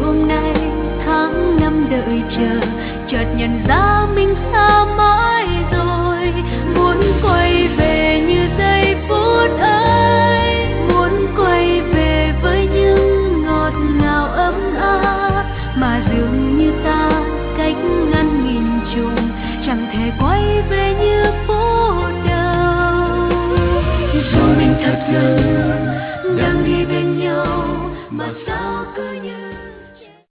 hôm nay tháng năm đợi chờ, chợt nhận ra mình xa mãi rồi. Muốn quay về như giây phút ấy, muốn quay về với những ngọt ngào ấm áp, mà dường như ta cách ngăn nghìn trùng, chẳng thể quay về như phút đầu. Dù mình thật gần đang đi bên nhau mà